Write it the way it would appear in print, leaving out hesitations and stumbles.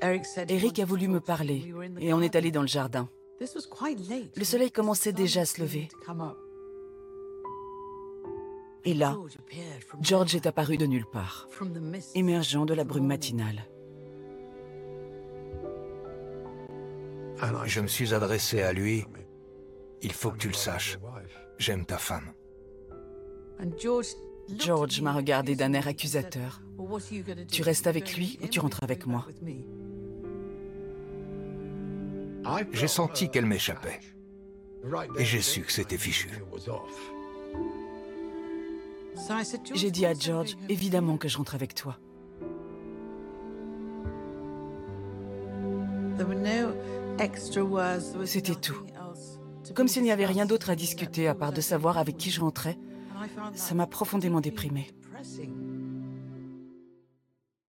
Eric a voulu me parler et on est allé dans le jardin. Le soleil commençait déjà à se lever. Et là, George est apparu de nulle part, émergeant de la brume matinale. Je me suis adressé à lui. Il faut que tu le saches. J'aime ta femme. George m'a regardé d'un air accusateur. Tu restes avec lui ou tu rentres avec moi? J'ai senti qu'elle m'échappait. Et j'ai su que c'était fichu. J'ai dit à George, évidemment que je rentre avec toi. C'était tout. Comme s'il n'y avait rien d'autre à discuter à part de savoir avec qui je rentrais, ça m'a profondément déprimée.